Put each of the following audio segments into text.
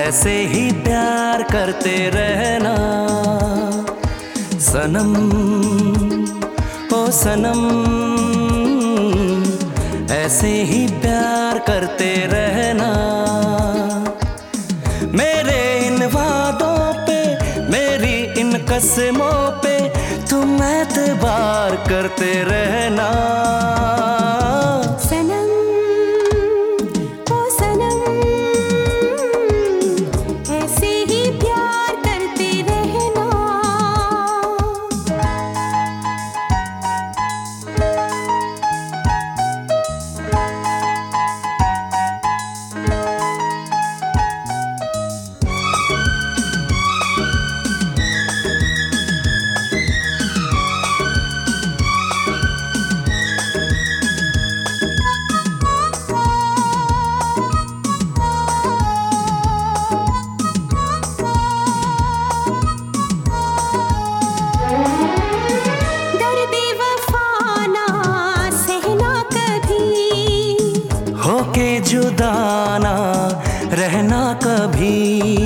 ऐसे ही प्यार करते रहना सनम, ओ सनम। ऐसे ही प्यार करते रहना। मेरे इन वादों पे, मेरी इन कसमों पे तुम एतबार करते रहना। सनम, ओ सनम, ऐसे ही प्यार करते रहना। होके जुदा ना रहना कभी,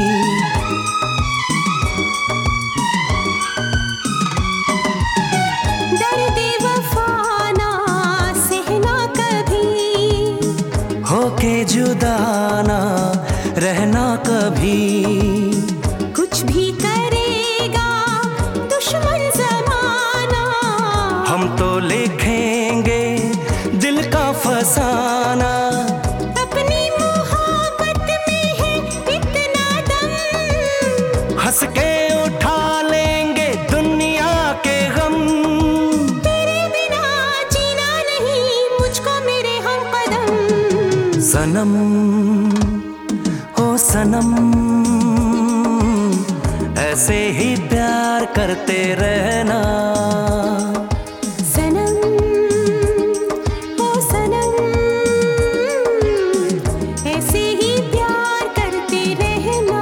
दर्द वफा ना सहना कभी। होके जुदा ना रहना कभी। कुछ भी करेगा दुश्मन ज़माना, हम तो लिखेंगे दिल का फसाना। अपनी मोहब्बत में है इतना दम, हंस के उठा लेंगे दुनिया के गम। तेरे बिना जीना नहीं मुझको मेरे हमकदम। सनम, ओ सनम, ऐसे ही प्यार करते रहना। सनम, ओ सनम, ऐसे ही प्यार करते रहना।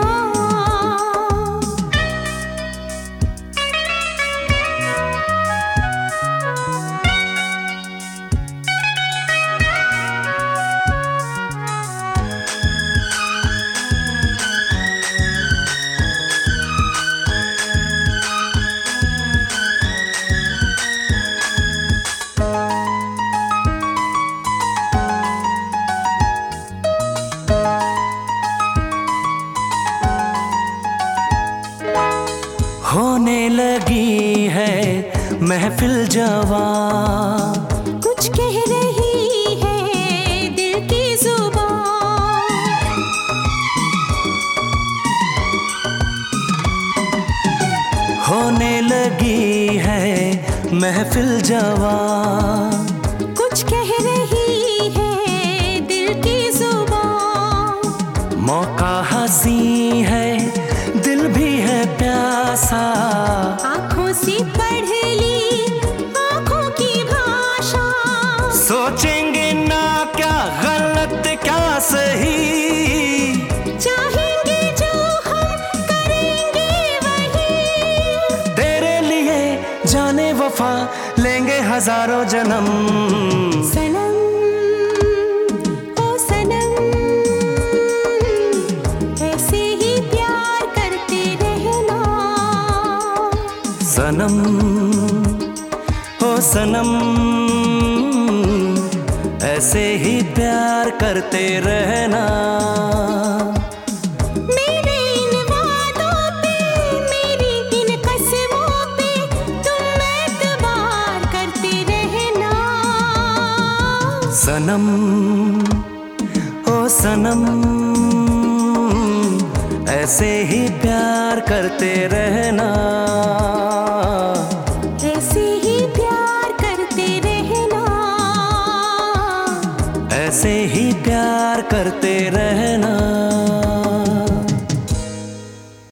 होने लगी है महफिल जवां, कुछ कह रही है दिल की जुबान। होने लगी है महफिल जवां। कुछ कह रही है दिल की जुबान। मौका हंसी है दिल भी है प्यासा। आँखों से पढ़ ली आँखों की भाषा। सोचेंगे ना क्या गलत क्या सही, चाहेंगे जो हम करेंगे वही। तेरे लिए जाने वफा लेंगे हजारों जन्म। सनम, ओ सनम, ऐसे ही प्यार करते रहना। सनम, ओ सनम, ऐसे ही प्यार करते रहना। मेरे इन वादों पे, मेरी इन कसमों पे तुम एतबार करते रहना। सनम, ओ सनम, ऐसे ही प्यार करते रहना। ऐसे ही प्यार करते रहना। ऐसे ही प्यार करते रहना।